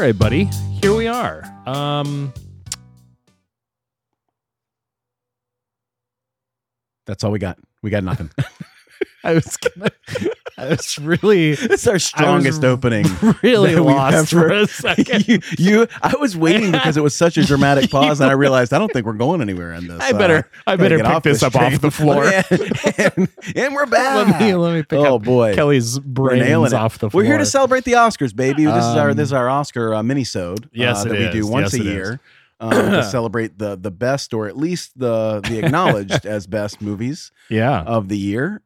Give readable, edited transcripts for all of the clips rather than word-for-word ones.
right, buddy. Here we are. That's all we got. We got nothing. I was really. It's our strongest opening. Really that we've lost ever- for a second. I was waiting because it was such a dramatic pause, and I realized I don't think we're going anywhere in this. I better gotta pick get off this up train. off the floor. and we're back. Let me pick up boy. Kelly's We're nailing brains it. off the floor. We're here to celebrate the Oscars, baby. This is our Oscar mini-sode. Yes, that it we do is. once Yes, a it year to celebrate the best, or at least the acknowledged as best movies Yeah. of the year.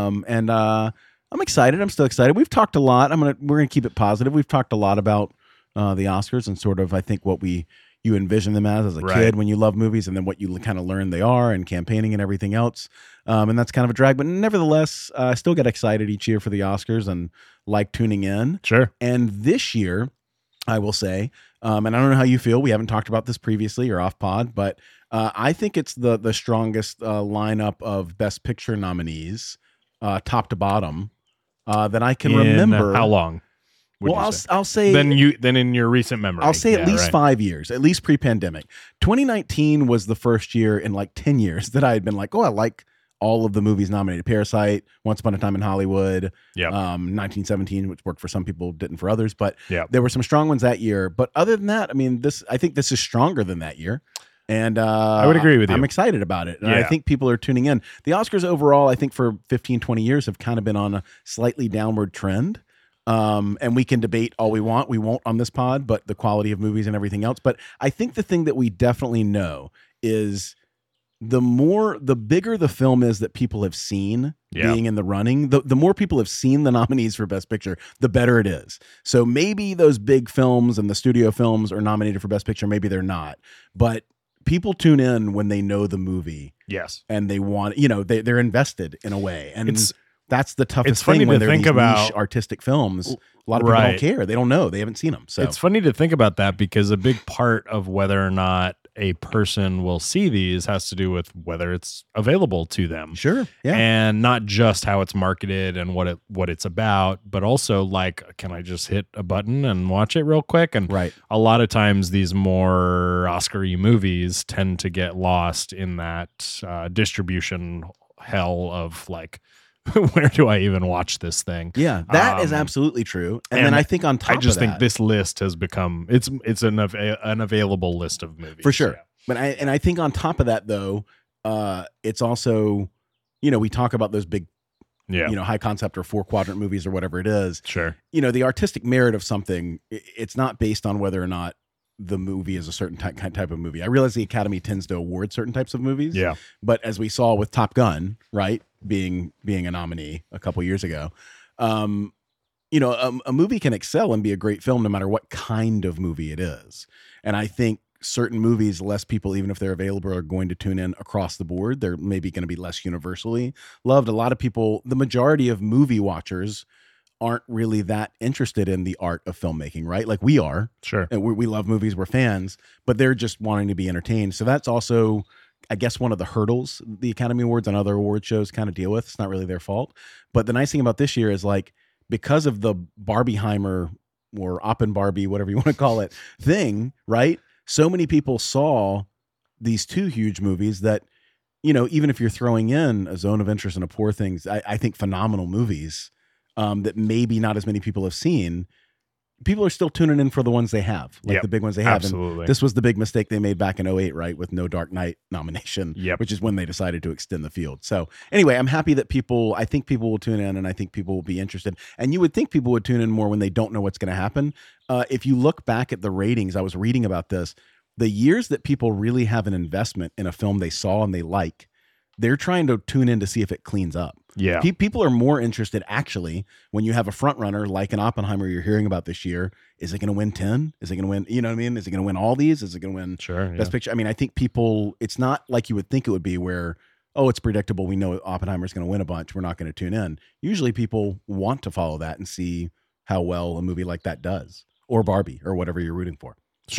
I'm excited. I'm still excited. We've talked a lot. We're gonna keep it positive. We've talked a lot about the Oscars and sort of I think what you envision them as a Right. kid when you love movies, and then what you kind of learn they are, and campaigning and everything else. And that's kind of a drag, but nevertheless, I still get excited each year for the Oscars and like tuning in. Sure. And this year, I will say, and I don't know how you feel. We haven't talked about this previously or off pod, but I think it's the strongest lineup of Best Picture nominees, top to bottom, that I can remember. How long? would Well, you say? I'll say then in your recent memory. I'll say at Yeah, least right. 5 years, at least pre-pandemic. 2019 was the first year in like 10 years that I had been like, oh, I like all of the movies nominated. Parasite, Once Upon a Time in Hollywood, Yep. 1917, which worked for some people, didn't for others. But Yep. there were some strong ones that year. But other than that, I mean, I think this is stronger than that year. And I would agree with you. I'm excited about it. And I Yeah. think people are tuning in. The Oscars overall, I think for 15, 20 years have kind of been on a slightly downward trend. And we can debate all we want. We won't on this pod, but the quality of movies and everything else. But I think the thing that we definitely know is the bigger the film is that people have seen Yeah. being in the running, the more people have seen the nominees for Best Picture, the better it is. So maybe those big films and the studio films are nominated for Best Picture. Maybe they're not. But people tune in when they know the movie Yes. and they want, they're invested in a way. And It's- that's the toughest it's funny thing when to they're think these about- niche artistic films. A lot of people Right. don't care. They don't know. They haven't seen them. So It's funny to think about that because a big part of whether or not a person will see these has to do with whether it's available to them. sure. Yeah. And not just how it's marketed and what it's about, but also like, can I just hit a button and watch it real quick? And Right. a lot of times these more Oscar-y movies tend to get lost in that distribution hell of like, where do I even watch this thing? Yeah, that is Um, absolutely true. And and then I think on top I just of think that, this list has become it's an available list of movies for sure. Yeah. But I think on top of that though, it's also, we talk about those big, Yeah, high concept or 4-quadrant movies or whatever it is. sure. The artistic merit of something, it's not based on whether or not the movie is a certain type of movie. I realize the Academy tends to award certain types of movies. Yeah, But as we saw with Top Gun, right, being a nominee a couple years ago, a movie can excel and be a great film no matter what kind of movie it is. And I think certain movies, less people, even if they're available, are going to tune in across the board. They're maybe going to be less universally loved. A lot of people, the majority of movie watchers, aren't really that interested in the art of filmmaking, right? Like we are. sure. And we love movies, we're fans, but they're just wanting to be entertained. So that's also, I guess, one of the hurdles the Academy Awards and other award shows kind of deal with. It's not really their fault. But the nice thing about this year is like, because of the Barbieheimer or Oppenbarbie, whatever you want to call it, thing, right? So many people saw these two huge movies that, even if you're throwing in A Zone of Interest and A Poor Things, I think phenomenal movies that maybe not as many people have seen, people are still tuning in for the ones they have, like Yep, the big ones they have. absolutely. And this was the big mistake they made back in 2008, right? With no Dark Knight nomination, Yep. which is when they decided to extend the field. So anyway, I'm happy that I think people will tune in and I think people will be interested. And you would think people would tune in more when they don't know what's going to happen. If you look back at the ratings, I was reading about this, the years that people really have an investment in a film they saw and they like, they're trying to tune in to see if it cleans up. Yeah, People are more interested actually when you have a front runner like an Oppenheimer you're hearing about this year. Is it going to win 10? Is it going to win? You know what I mean? Is it going to win all these? Is it going to win sure. Best Picture? I mean, I think people, it's not like you would think it would be where, oh, it's predictable. We know Oppenheimer's going to win a bunch. We're not going to tune in. Usually people want to follow that and see how well a movie like that does, or Barbie or whatever you're rooting for. So, Sure.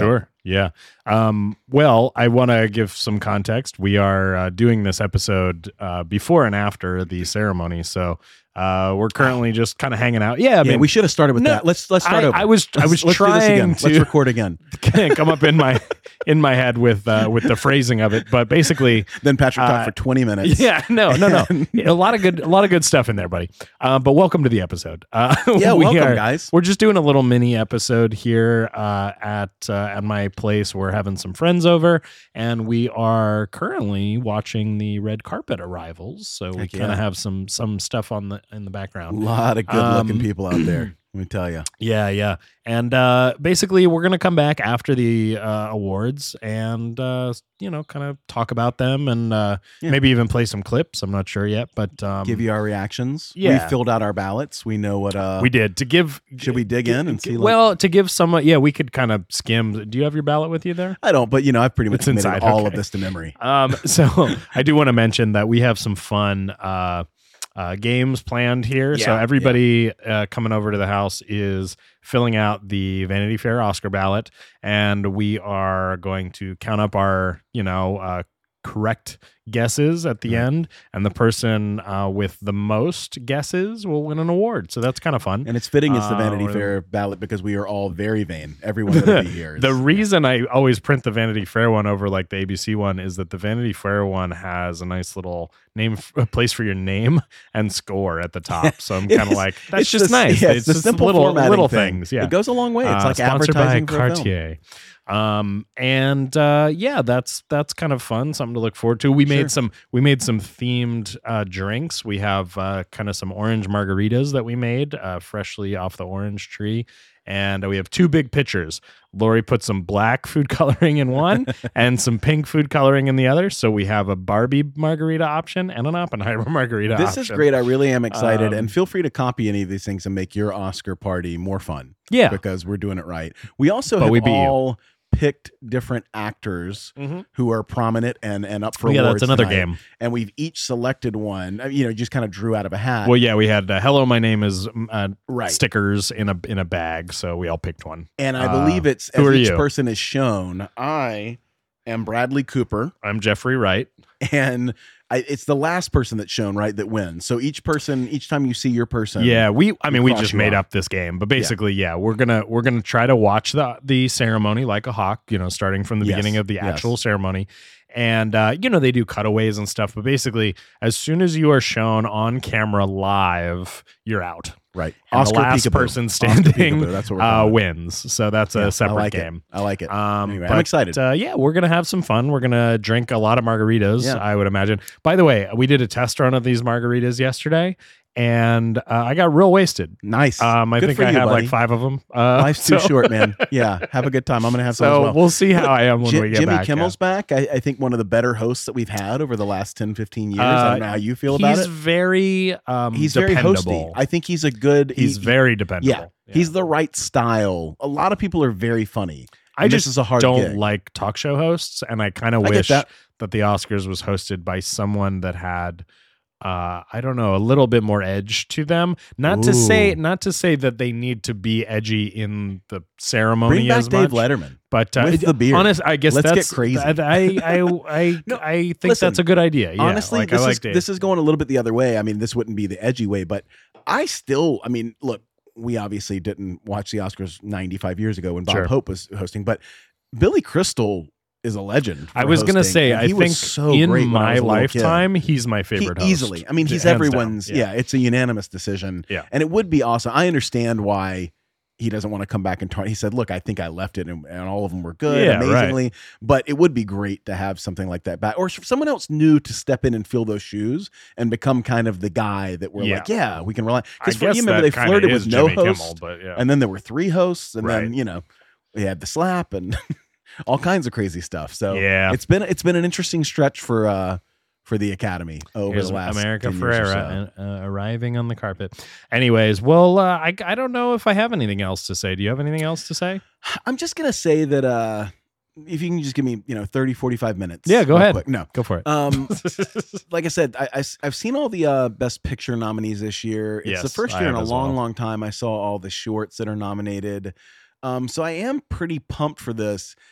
Yeah. Well, I want to give some context. We are doing this episode before and after the ceremony, so we're currently just kind of hanging out. Yeah, I mean, we should have started with that. Let's start over. I was let's trying to let's record again. come up in my head with the phrasing of it, but basically, then Patrick talked for 20 minutes. Yeah, no, a lot of good stuff in there, buddy. But welcome to the episode. Welcome, guys. We're just doing a little mini episode here at my place. We're having some friends over, and we are currently watching the red carpet arrivals. So we kind of have some stuff in the background. A lot of good-looking people out there. Let me tell you. Yeah. And basically, we're going to come back after the awards and, kind of talk about them and maybe even play some clips. I'm not sure yet, but give you our reactions. Yeah. We filled out our ballots. We know what we did. Should we dig in and see? To give some, we could kind of skim. Do you have your ballot with you there? I don't, but I've pretty much committed all of this to memory. So I do want to mention that we have some fun games planned here. So everybody coming over to the house is filling out the Vanity Fair Oscar ballot, and we are going to count up our, correct guesses at the end, and the person with the most guesses will win an award. So that's kind of fun. And it's fitting it's the Vanity Fair ballot because we are all very vain. Everyone that'll be here. The reason I always print the Vanity Fair one over like the ABC one is that the Vanity Fair one has a nice little a place for your name and score at the top. So I'm kind of like, that's just nice. Yeah, it's the simple little thing. things. Yeah, it goes a long way. It's like sponsored advertising by for Cartier. That's kind of fun, something to look forward to. We made some themed drinks. We have kind of some orange margaritas that we made freshly off the orange tree, and we have two big pitchers. Lori put some black food coloring in one and some pink food coloring in the other, so we have a Barbie margarita option and an Oppenheimer margarita option. This is great. I really am excited, and feel free to copy any of these things and make your Oscar party more fun. Yeah, because we're doing it right. We also have all picked different actors who are prominent and up for awards. Yeah, that's another tonight. Game. And we've each selected one. Just kind of drew out of a hat. Well, yeah, we had "Hello, my name is" stickers in a bag, so we all picked one. And I believe it's as each person is shown. I am Bradley Cooper. I'm Jeffrey Wright, and it's the last person that's shown, right, that wins. So each time you see your person, we just made up this game, but basically, we're gonna try to watch the ceremony like a hawk, starting from the beginning of the actual ceremony, and they do cutaways and stuff, but basically, as soon as you are shown on camera live, you're out. Right. And Oscar the last Peekaboo. person standing that's what wins. So that's a separate game. I like it. Anyway, but, I'm excited. We're going to have some fun. We're going to drink a lot of margaritas, I would imagine. By the way, we did a test run of these margaritas yesterday, and I got real wasted. Nice. I think I had like 5 of them. Life's too short, man. Yeah. Have a good time. I'm going to have some as well. We'll see how I am when we get Jimmy back. Kimmel's back. I think one of the better hosts that we've had over the last 10, 15 years. I don't know how you feel about it. He's very he's very hosty. I think he's he's very dependable. Yeah. He's the right style. A lot of people are very funny. I just is a hard don't gig. like talk show hosts, and I kind of wish that the Oscars was hosted by someone that had I don't know, a little bit more edge to them. Not to say that they need to be edgy in the ceremony. Bring back as Dave much, Letterman, but with the beard. Honest, I guess let's that's get crazy. I think that's a good idea. Yeah, honestly, this is going a little bit the other way. I mean, this wouldn't be the edgy way, but look, we obviously didn't watch the Oscars 95 years ago when Bob Hope was hosting, but Billy Crystal is a legend. I was going to say, I think so in my lifetime, he's my favorite host. Easily. I mean, he's everyone's. Yeah, it's a unanimous decision. Yeah. And it would be awesome. I understand why he doesn't want to come back and talk. He said, look, I think I left it and all of them were good, amazingly. Right. But it would be great to have something like that back. Or someone else new to step in and fill those shoes and become kind of the guy that we're like, we can rely. Because you remember they flirted with no host. And then there were 3 hosts. And then, we had the slap and all kinds of crazy stuff. So it's been an interesting stretch for the Academy over the last America 10 years or Ferrera arriving on the carpet. Anyways, well, I don't know if I have anything else to say. Do you have anything else to say? I'm just gonna say that if you can just give me 30, 45 minutes. Yeah, go ahead. Quick. No, go for it. Like I said, I've seen all the Best Picture nominees this year. It's the first year in a long time I saw all the shorts that are nominated. So I am pretty pumped for this.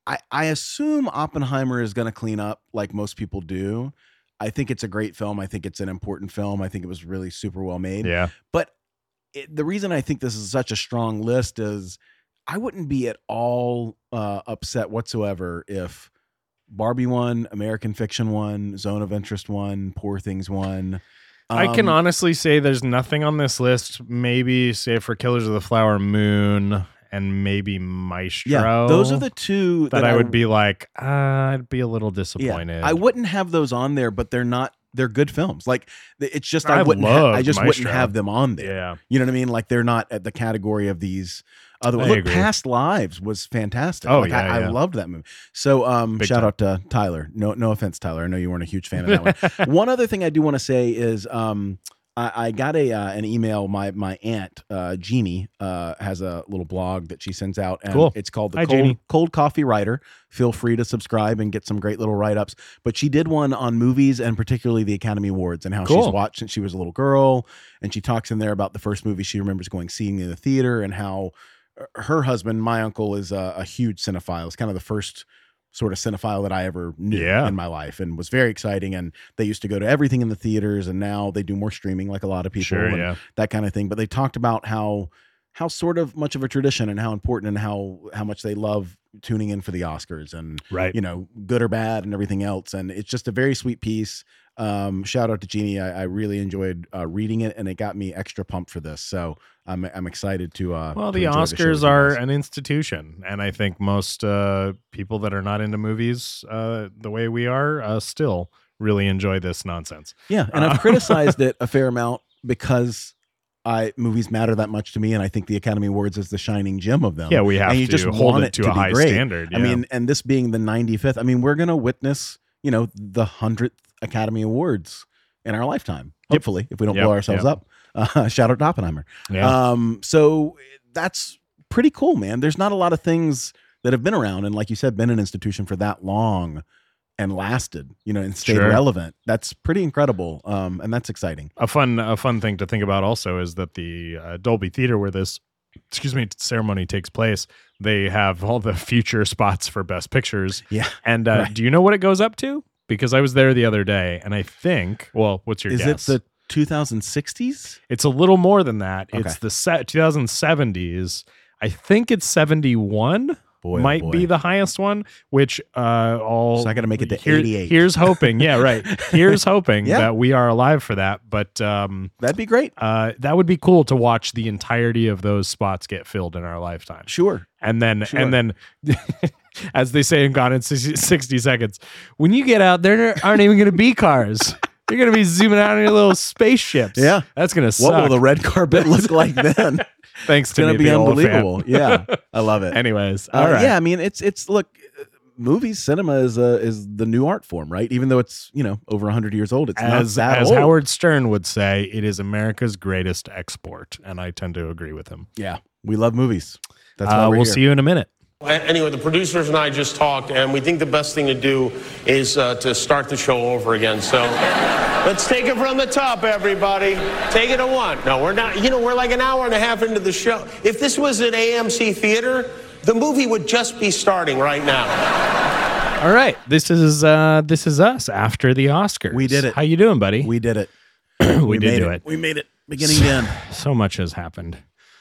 I assume Oppenheimer is going to clean up like most people do. I think it's a great film. I think it's an important film. I think it was really super well made. Yeah. But the reason I think this is such a strong list is I wouldn't be at all upset whatsoever if Barbie won, American Fiction won, Zone of Interest won, Poor Things won. I can honestly say there's nothing on this list, maybe save for Killers of the Flower Moon and maybe Maestro. Yeah, those are the two that I would be like, I'd be a little disappointed. Yeah, I wouldn't have those on there, but they're good films. Like it's just I just wouldn't have them on there. Yeah. You know what I mean? Like they're not at the category of these other ones. Look, Past Lives was fantastic. Oh, like, I loved that movie. So shout out to Tyler. No offense, Tyler. I know you weren't a huge fan of that one. One other thing I do want to say is I got an email. My aunt Jeannie has a little blog that she sends out, and cool. It's called the Cold Coffee Writer. Feel free to subscribe and get some great little write-ups. But she did one on movies and particularly the Academy Awards and how she's watched since she was a little girl. And she talks in there about the first movie she remembers seeing in the theater, and how her husband, my uncle, is a huge cinephile. It's kind of the first sort of cinephile that I ever knew in my life, and was very exciting. And they used to go to everything in the theaters, and now they do more streaming like a lot of people, and that kind of thing. But they talked about how sort of much of a tradition and how important and how much they love tuning in for the Oscars and, you know, good or bad and everything else. And it's just a very sweet piece. Shout out to Jeannie. I really enjoyed reading it, and it got me extra pumped for this. So I'm excited to well, the Oscars are an institution, and I think most people that are not into movies the way we are still really enjoy this nonsense. Yeah, and I've criticized it a fair amount because movies matter that much to me, and I think the Academy Awards is the shining gem of them. Yeah, we have and you to just hold it to a high standard. I mean, and this being the 95th, I mean, we're going to witness, you know, the 100th Academy Awards in our lifetime, hopefully, if we don't blow ourselves up. Shout out to Oppenheimer. Yeah. So that's pretty cool, man. There's not a lot of things that have been around, and like you said, been an institution for that long and lasted, you know, and stayed relevant. That's pretty incredible. And that's exciting. A fun thing to think about also is that the Dolby Theater, where this ceremony takes place, they have all the future spots for Best Pictures. Yeah. And do you know what it goes up to? Because I was there the other day, and I think, well, what's your guess? Is it the 2060s? It's a little more than that. Okay. It's the 2070s. I think it's 71. Might be the highest one, which so I got to make it to 88. Here's hoping. Yeah, right. Here's hoping that we are alive for that. But that'd be great. That would be cool to watch the entirety of those spots get filled in our lifetime. Sure. And then as they say in Gone in 60 Seconds, when you get out, there aren't even going to be cars. You're going to be zooming out on your little spaceships. Yeah. That's going to suck. What will the red carpet look like then? Thanks to me, be unbelievable. Yeah, I love it. Anyways, all right. Yeah, I mean, it's look, movies, cinema is the new art form, right? Even though it's, you know, over 100 years old, it's not that old. As old. Howard Stern would say, it is America's greatest export, and I tend to agree with him. Yeah, we love movies. That's why we'll see you in a minute. Anyway, the producers and I just talked, and we think the best thing to do is to start the show over again. So let's take it from the top, everybody. Take it to one. No, we're not. You know, we're like an hour and a half into the show. If this was at AMC Theater, the movie would just be starting right now. All right, this is us after the Oscars. We did it. How you doing, buddy? We did it. we did do it. We made it. Beginning to end. So much has happened.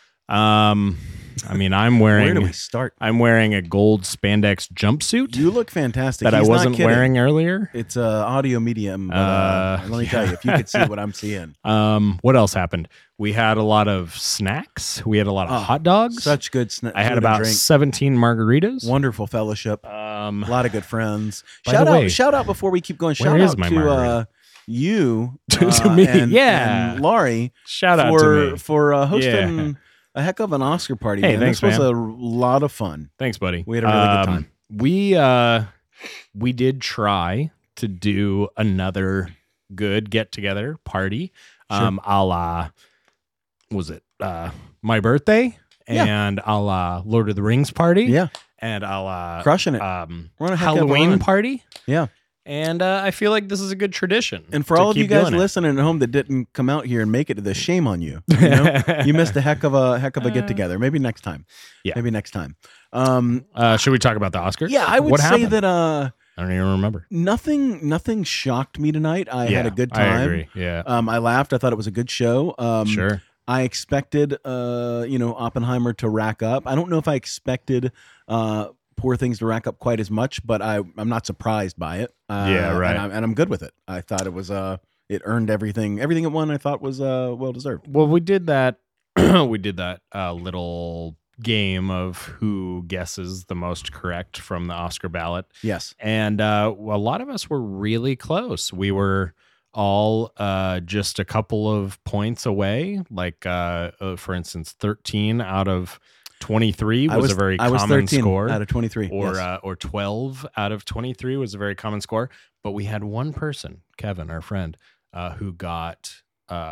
I mean, I'm wearing. Where do we start? I'm wearing a gold spandex jumpsuit. You look fantastic. That I wasn't wearing earlier. It's audio medium. But, let me tell you, if you could see what I'm seeing. What else happened? We had a lot of snacks. We had a lot of hot dogs. Such good snacks. I had about 17 margaritas. Wonderful fellowship. A lot of good friends. Shout out before we keep going. Shout out to you to me, and Laurie. Shout out to me for hosting a heck of an Oscar party. Hey, man. Thanks, this was man. a lot of fun. Thanks, buddy. We had a really good time. We did try to do another good get together party. A la, was it my birthday and a la Lord of the Rings party? Yeah, and a la crushing it. Halloween party. Yeah. And I feel like this is a good tradition. And for all of you guys listening at home that didn't come out here and make it to this, shame on you. You know? You missed a heck of a get together. Maybe next time. Yeah. Maybe next time. Should we talk about the Oscars? Yeah, I would say that I don't even remember. Nothing shocked me tonight. I had a good time. I agree. Yeah. I laughed. I thought it was a good show. Sure. I expected Oppenheimer to rack up. I don't know if I expected Poor Things to rack up quite as much, but I'm not surprised by it. Yeah, right. And I'm good with it. I thought it was it earned everything it won. I thought was well deserved. Well, we did that. We did that little game of who guesses the most correct from the Oscar ballot. Yes, and a lot of us were really close. We were all just a couple of points away. Like for instance, 13 out of 23 was a very common score out of 23, or 12 out of 23 was a very common score. But we had one person, Kevin, our friend, who got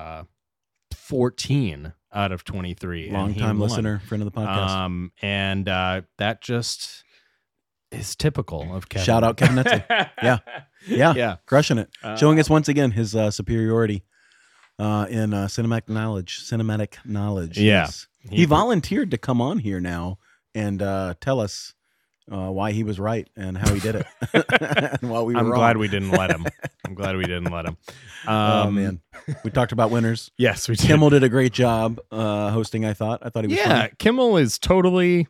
14 out of 23. Long-time listener, friend of the podcast. And that just is typical of Kevin. Shout out Kevin Netzel. Yeah, crushing it, showing us once again his superiority in cinematic knowledge. Yeah. Yes. He volunteered to come on here now and tell us why he was right and how he did it. And while we were I'm glad we didn't let him. Oh man, we talked about winners. Yes, we did. Kimmel did a great job hosting. I thought he was. Yeah, funny. Kimmel is totally.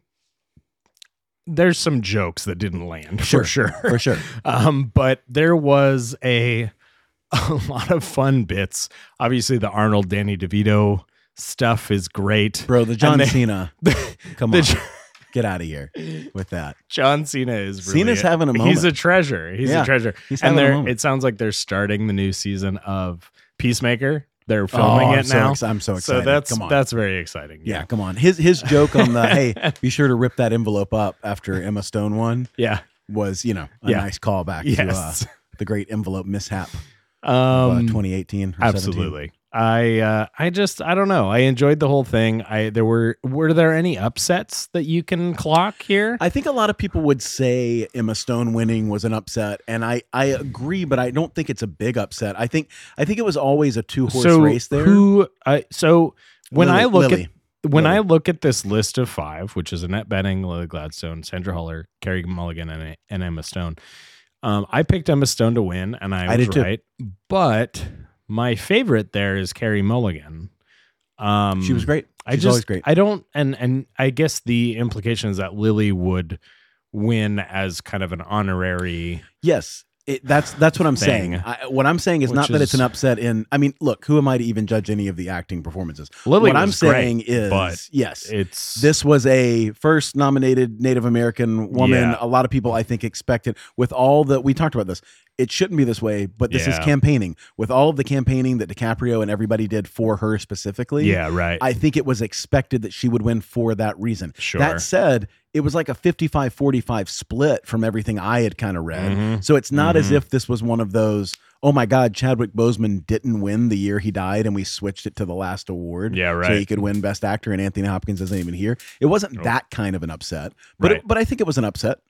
There's some jokes that didn't land for sure. But there was a lot of fun bits. Obviously, the Arnold Danny DeVito stuff is great, bro. The John Cena, come on, get out of here with that. John Cena is really Cena's having a moment. He's a treasure. He's a treasure. He's having a moment. It sounds like they're starting the new season of Peacemaker. They're filming it now. I'm so excited. So that's very exciting. Yeah, come on. His joke on the hey, be sure to rip that envelope up after Emma Stone won. Yeah, was a nice callback to the great envelope mishap of 2018. Or absolutely. 17. I don't know. I enjoyed the whole thing. Were there any upsets that you can clock here? I think a lot of people would say Emma Stone winning was an upset, and I agree, but I don't think it's a big upset. I think it was always a 2-horse race there. When I look at this list of 5, which is Annette Bening, Lily Gladstone, Sandra Huller, Carey Mulligan, and Emma Stone, I picked Emma Stone to win, and I was right. But my favorite there is Carey Mulligan. She was great. She's always great. I don't, and I guess the implication is that Lily would win as kind of an honorary. Yes, that's what I'm saying. What I'm saying is not that it's an upset in. I mean, look, who am I to even judge any of the acting performances? Lily what I'm saying great, is, yes, this was a first nominated Native American woman. A lot of people, I think, expected with all that we talked about this. It shouldn't be this way, but this is campaigning. With all of the campaigning that DiCaprio and everybody did for her specifically, I think it was expected that she would win for that reason. Sure. That said, it was like a 55-45 split from everything I had kind of read. So it's not as if this was one of those, oh my God, Chadwick Boseman didn't win the year he died and we switched it to the last award. So he could win Best Actor and Anthony Hopkins isn't even here. It wasn't that kind of an upset, but but I think it was an upset.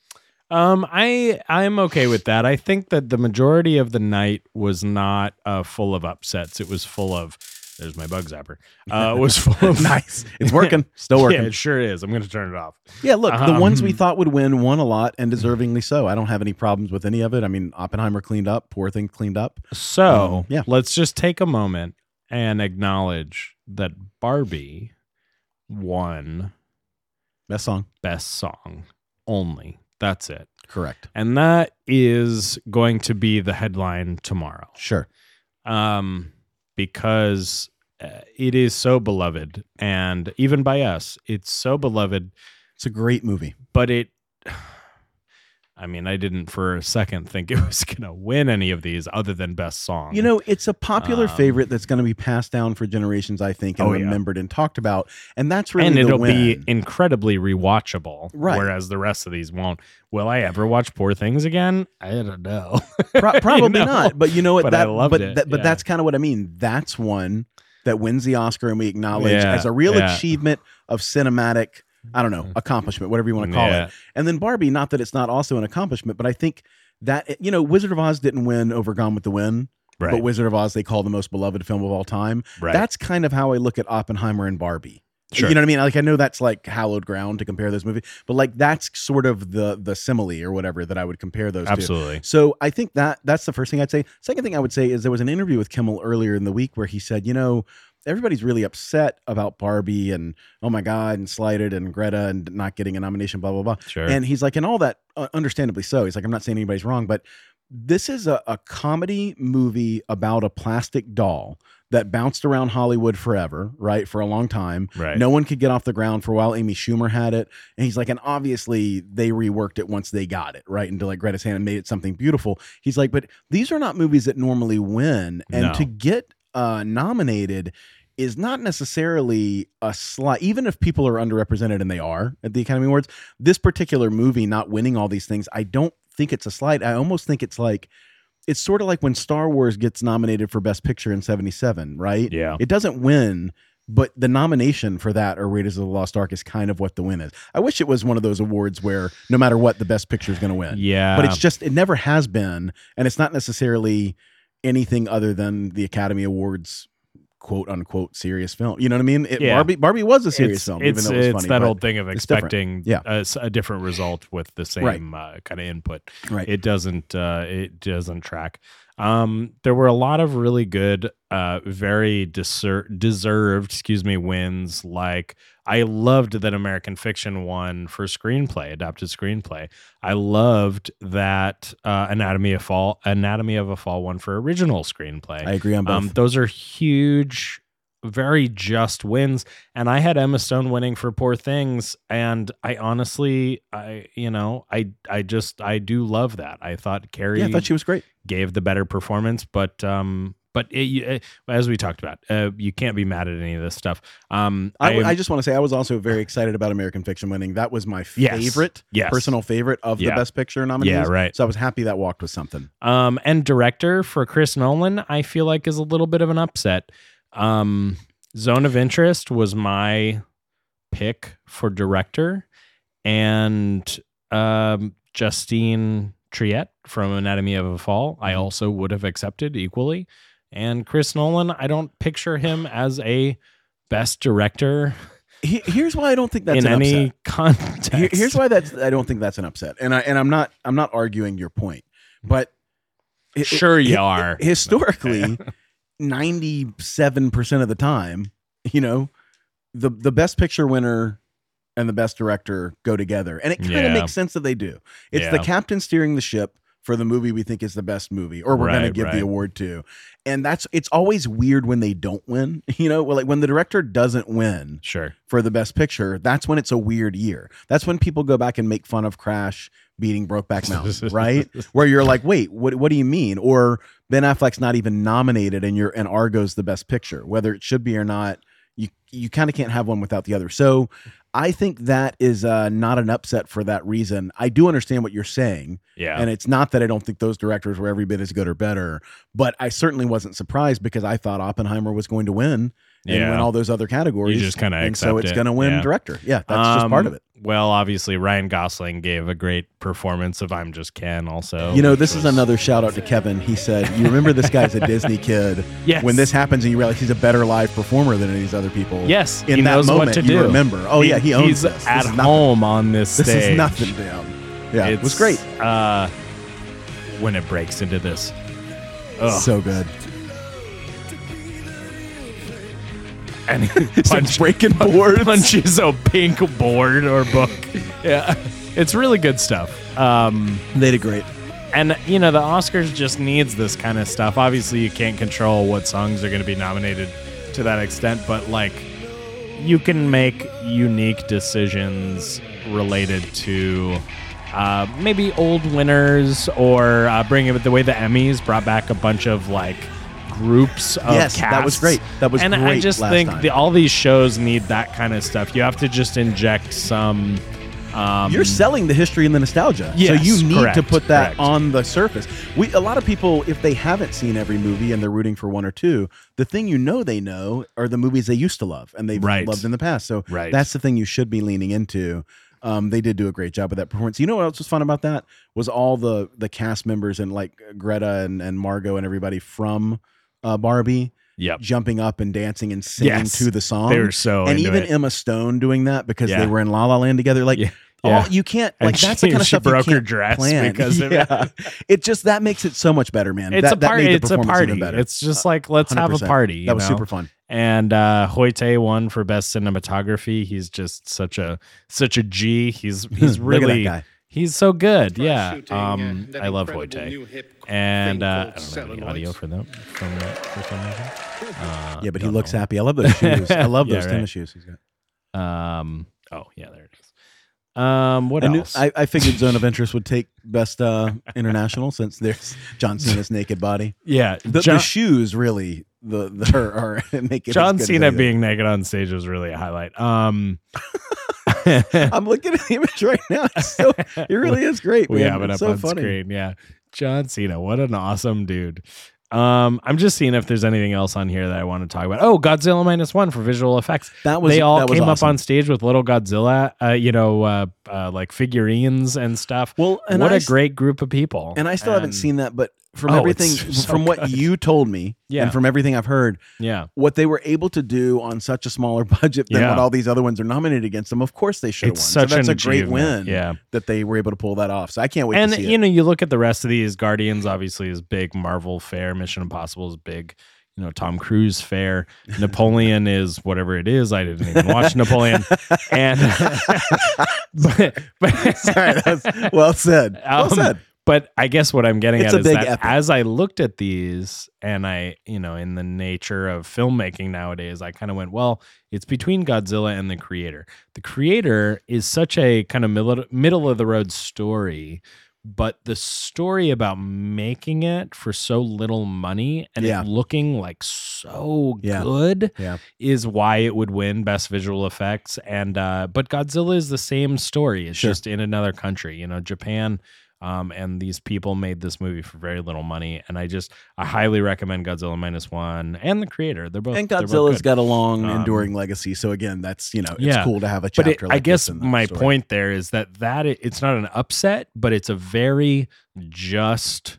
I'm okay with that. I think that the majority of the night was not full of upsets. It was full of, there's my bug zapper. It was full of nice. It's working. Still working. Yeah, it sure is. I'm going to turn it off. Yeah, look, the ones we thought would win won a lot, and deservingly so. I don't have any problems with any of it. I mean, Oppenheimer cleaned up, Poor Things cleaned up. So let's just take a moment and acknowledge that Barbie won Best Song only. That's it. Correct. And that is going to be the headline tomorrow. Sure. Because it is so beloved. And even by us, it's so beloved. It's a great movie. But I didn't for a second think it was going to win any of these other than Best Song. You know, it's a popular favorite that's going to be passed down for generations, I think, and remembered and talked about. And that's really it'll be incredibly rewatchable. Right. Whereas the rest of these won't. Will I ever watch Poor Things again? I don't know. Probably not. But you know what? But I loved it. But that's kind of what I mean. That's one that wins the Oscar and we acknowledge as a real achievement of cinematic, I don't know, accomplishment, whatever you want to call it. And then Barbie, not that it's not also an accomplishment, but I think that, you know, Wizard of Oz didn't win over Gone with the Wind, Right. but Wizard of Oz they call the most beloved film of all time. Right. That's kind of how I look at Oppenheimer and Barbie. Sure. You know what I mean? Like, I know that's like hallowed ground to compare those movies, but like that's sort of the simile or whatever that I would compare those Absolutely. to. So I think that's the first thing I'd say. Second thing I would say is there was an interview with Kimmel earlier in the week where he said, you know, everybody's really upset about Barbie and, oh my God, and Slighted and Greta and not getting a nomination, blah, blah, blah. Sure. And he's like, and all that, understandably so. He's like, I'm not saying anybody's wrong, but this is a comedy movie about a plastic doll that bounced around Hollywood forever, right? For a long time. Right. No one could get off the ground for a while. Amy Schumer had it. And he's like, and obviously they reworked it once they got it, right? Into like Greta's hand and made it something beautiful. He's like, but these are not movies that normally win. And No. to get nominated is not necessarily a slight, even if people are underrepresented, and they are at the Academy Awards. This particular movie not winning all these things, I don't think it's a slight. I almost think it's like, it's sort of like when Star Wars gets nominated for Best Picture in 1977, right? Yeah. It doesn't win, but the nomination for that or Raiders of the Lost Ark is kind of what the win is. I wish it was one of those awards where no matter what, the Best Picture is going to win. Yeah. But it's just, it never has been. And it's not necessarily anything other than the Academy Awards quote unquote serious film. You know what I mean? Yeah. Barbie was a serious film, even though it was funny. It's that but old thing of it's different. expecting Yeah. a different result with the same kind of input. Right. It doesn't track. There were a lot of really good, very deserved, wins. Like I loved that American Fiction won for adapted screenplay. I loved that Anatomy of a Fall won for original screenplay. I agree on both. Those are huge, very just wins. And I had Emma Stone winning for Poor Things, and I honestly, I do love that. I thought Carrie, I thought she was great. Gave the better performance, but as we talked about, you can't be mad at any of this stuff. I just want to say I was also very excited about American Fiction winning. That was my favorite, personal favorite of the Best Picture nominees. Yeah, right. So I was happy that walked with something. And director for Chris Nolan, I feel like is a little bit of an upset. Zone of Interest was my pick for director, and Justine Triet from Anatomy of a Fall I also would have accepted equally. And Chris Nolan, I don't picture him as a best director. Here's why I don't think that's in an any upset. context. Here's why I don't think that's an upset. And I'm not arguing your point, but sure you are. Historically, 97% of the time, you know, the Best Picture winner and the Best Director go together, and it kind of makes sense that they do. It's the captain steering the ship for the movie we think is the best movie, or we're going to give the award to. And it's always weird when they don't win, you know, well, like when the director doesn't win for the Best Picture, that's when it's a weird year. That's when people go back and make fun of Crash beating Brokeback Mountain, right? Where you're like, wait, what do you mean? Or Ben Affleck's not even nominated and Argo's the Best Picture, whether it should be or not. You kind of can't have one without the other. So I think that is not an upset for that reason. I do understand what you're saying. Yeah. And it's not that I don't think those directors were every bit as good or better, but I certainly wasn't surprised because I thought Oppenheimer was going to win and win all those other categories. You just kind of accept so it's going to win director. Yeah, that's just part of it. Well, obviously, Ryan Gosling gave a great performance of I'm Just Ken also. You know, this is another shout out to Kevin. He said, you remember this guy's a Disney kid. Yes. When this happens and you realize he's a better live performer than any of these other people. Yes. In he that knows moment, what to you do. remember. Oh, yeah, he owns he's this. at this home on this stage. This is nothing to him. Yeah, it was great. When it breaks into this. So good. And he breaking boards. Punches a pink board or book. Yeah. It's really good stuff. They did great. And, you know, the Oscars just needs this kind of stuff. Obviously, you can't control what songs are going to be nominated to that extent, but, like, you can make unique decisions related to maybe old winners or bring it the way the Emmys brought back a bunch of, like, groups of casts. That was great. That was and great. I just think all these shows need that kind of stuff. You have to just inject some... You're selling the history and the nostalgia. Yes, so you need to put that correct. on the surface. A lot of people, if they haven't seen every movie and they're rooting for one or two, the thing they know are the movies they used to love and they've loved in the past. So that's the thing you should be leaning into. They did do a great job with that performance. You know what else was fun about that? Was all the cast members and like Greta and Margot and everybody from Barbie jumping up and dancing and singing to the song. They were so and into even it. Emma Stone doing that because they were in La La Land together. Like you can't like that's the kind of stuff broke you her can't dress plan. because of it. It just that makes it so much better, man. It's that, a party. That made the It's a performance even party. better. It's just like let's have a 100%. party. That was super fun. And Hoyte won for best cinematography. He's just such a G. He's really Look at that guy. He's so good. Yeah. Shooting, I love incredible Hoyte. new hip And I thing don't called have any Celluloids. audio for them for some reason. Yeah, but he looks happy. I love those shoes. I love Yeah, those right. tennis shoes he's got. Oh yeah, there it is. What else? I figured Zone of Interest would take best international since there's John Cena's naked body. Yeah, The shoes really are make it John as good as Cena anything. being naked on stage was really a highlight. I'm looking at the image right now. It really is great. We man. have it It's up so on funny. screen. Yeah, John Cena, what an awesome dude. I'm just seeing if there's anything else on here that I want to talk about. Oh, Godzilla -1 for visual effects. They all came up on stage with little Godzilla, like figurines and stuff. Well, and what a great group of people. And I still haven't seen that, but from Oh, everything, it's so from what good. you told me, Yeah. and from everything I've heard, Yeah. what they were able to do on such a smaller budget than Yeah. what all these other ones are nominated against them, of course they should have won. It's So such that's an a great achievement. win. Yeah. that they were able to pull that off. So I can't wait And to see you it. know, you look at the rest of these. Guardians obviously is big. Marvel fair. Mission Impossible is big. You know, Tom Cruise fair. Napoleon is whatever it is. I didn't even watch Napoleon. And but Sorry, that was well said. Well said. But I guess what I'm getting It's at a is big that epic. as I looked at these and I, you know, in the nature of filmmaking nowadays, I kind of went, well, it's between Godzilla and the creator. The creator is such a kind of middle of the road story, but the story about making it for so little money and Yeah. it looking like so Yeah. good Yeah. is why it would win best visual effects. And but Godzilla is the same story. It's Sure. just in another country, you know, Japan. And these people made this movie for very little money, and I highly recommend Godzilla -1 and the creator. They're both And they're both Godzilla's good. got a long, enduring legacy. So again, that's it's Yeah. cool to have a But chapter. I like guess this in the my story. point there is that it's not an upset, but it's a very just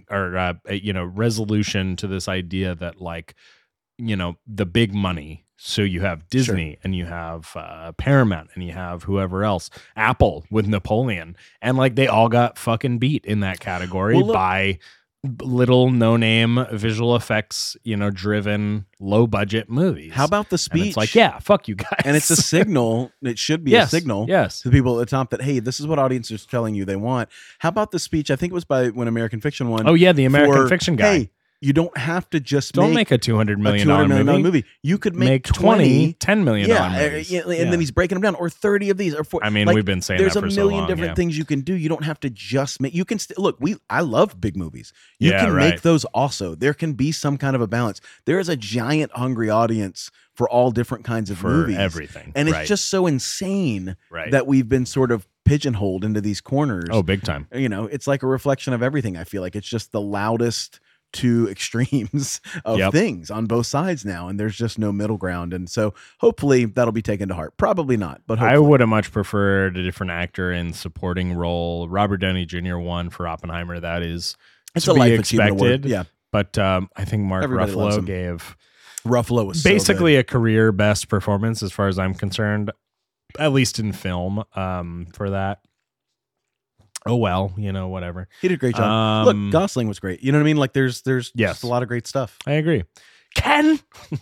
resolution to this idea that like the big money. So you have Disney and you have Paramount and you have whoever else, Apple with Napoleon, and like they all got fucking beat in that category by little no-name visual effects, driven low budget movies. How about the And speech? it's like, yeah, fuck you guys. And it's a signal. It should be a signal Yes. to people at the top that, hey, this is what audiences are telling you they want. How about the speech? I think it was by when American Fiction won. Oh yeah, the American Fiction guy. Hey, you don't have to just Don't make a $200 million movie. You could make $10 million movies. And then he's breaking them down, or 30 of these, or 40. I mean, we've been saying there's that for a so million long, different yeah. things you can do. You don't have to just make. You can look. I love big movies. You Yeah, can right. make those also. There can be some kind of a balance. There is a giant hungry audience for all different kinds of For movies, everything, and right. it's just so insane Right. that we've been sort of pigeonholed into these corners. Oh, big time. It's like a reflection of everything. I feel like it's just the loudest two extremes of Yep. things on both sides now, and there's just no middle ground. And so hopefully that'll be taken to heart. Probably not, but hopefully. I would have much preferred a different actor in supporting role. Robert Downey Jr. won for Oppenheimer. That is It's to a be life achievement award. expected. Yeah. But I think Mark Everybody loves Ruffalo him. gave Ruffalo was so basically good. a career best performance as far as I'm concerned, at least in film, for that. Oh well, whatever. He did a great job. Look, Gosling was great. You know what I mean? Like there's Yes. just a lot of great stuff. I agree. Ken.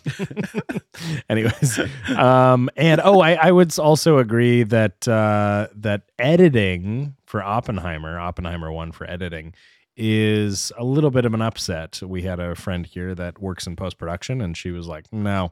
Anyways, and I would also agree that that editing for Oppenheimer won for editing, is a little bit of an upset. We had a friend here that works in post production, and she was like, "No."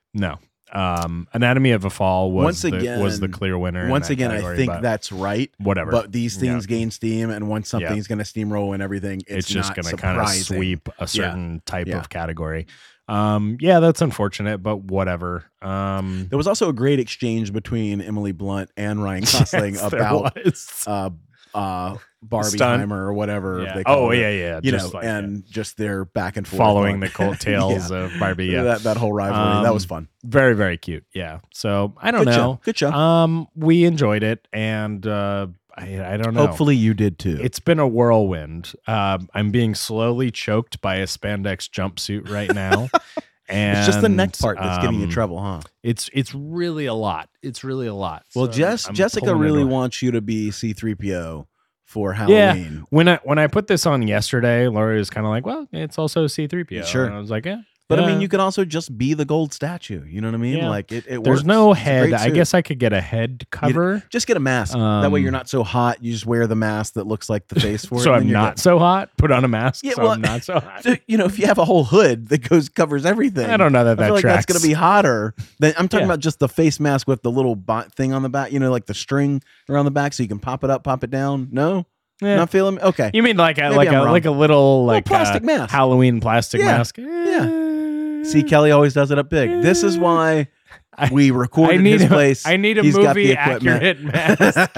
Anatomy of a Fall was the clear winner. in Once that again, I category, think but that's right. whatever. But these things gain steam, and once something's going to steamroll and everything, it's just going to kind of sweep a certain type Yeah. of category. That's unfortunate, but whatever. There was also a great exchange between Emily Blunt and Ryan Gosling Yes, there about was. Barbieheimer or whatever Yeah. they call it. Yeah. You Just know, like, and just their back and forth. following the coattails Yeah. of Barbie. Yeah. That whole rivalry. That was fun. Very, very cute. Yeah. So I don't know. Good show. We enjoyed it, and I don't know. Hopefully you did too. It's been a whirlwind. I'm being slowly choked by a spandex jumpsuit right now. And it's just the neck part that's getting you trouble, huh? It's really a lot. It's really a lot. Well, So I'm Jessica pulling it really away. wants you to be C-3PO for Halloween. Yeah. When I put this on yesterday, Lori was kind of like, "Well, it's also C-3PO." Sure. And I was like, "Yeah." But I yeah. mean, you could also just be the gold statue. You know what I mean? Yeah. Like it There's works. no It's a head. great I suit. guess I could get a head cover. Just get a mask. That way you're Um, not so hot. You just wear the mask that looks like the face for it. So and then I'm you're not good. so hot. Put on a mask. Yeah, so well, I'm not so hot. So, you know, if you have a whole hood that covers everything, I don't know that I feel like tracks. that's going to be hotter. Than, I'm talking Yeah. about just the face mask with the little thing on the back. You know, like the string around the back, so you can pop it up, pop it down. No, Yeah. not feeling me. Okay, You mean like a Maybe I'm wrong. like a little like plastic mask. Halloween plastic Yeah. mask? See, Kelly always does it up big. This is why we record in his place. I need a He's got the movie equipment. accurate mask.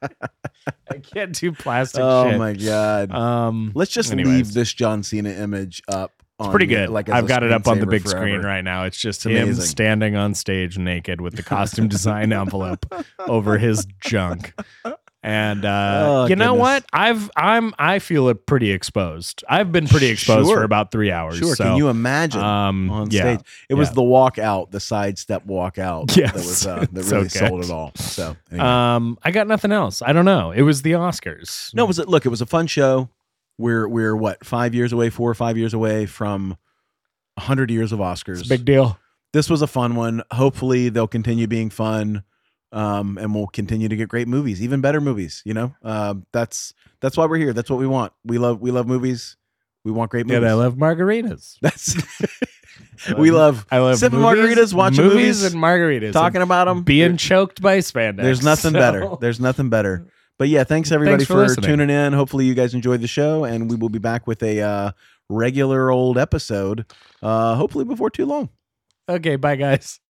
I can't do plastic Oh shit. my god! Let's just anyways. leave this John Cena image up. It's pretty good. Like I've got it up on the screensaver big forever. screen right now. It's just It's him amazing. standing on stage naked with the costume design envelope over his junk. And Oh, you know goodness. what? I feel it pretty exposed. I've been pretty exposed Sure. for about 3 hours. Sure. So, Can you imagine on yeah, stage? It was yeah. the walkout, the sidestep walkout. Yes. That was that So really good. sold it all. So anyway. I got nothing else. I don't know. It was the Oscars. No, look, it was a fun show. We're what, 4 or 5 years away from 100 years of Oscars. It's a big deal. This was a fun one. Hopefully they'll continue being fun. And we'll continue to get great movies, even better movies. You know, that's why we're here. That's what we want. We love movies. We want great movies. And I love margaritas. That's I love sipping movies, margaritas, watching movies, and margaritas, talking about them, being choked by spandex. There's nothing So- better. There's nothing better. But yeah, thanks everybody Thanks for for listening. tuning in. Hopefully you guys enjoyed the show, and we will be back with a regular old episode. Hopefully before too long. Okay, bye guys.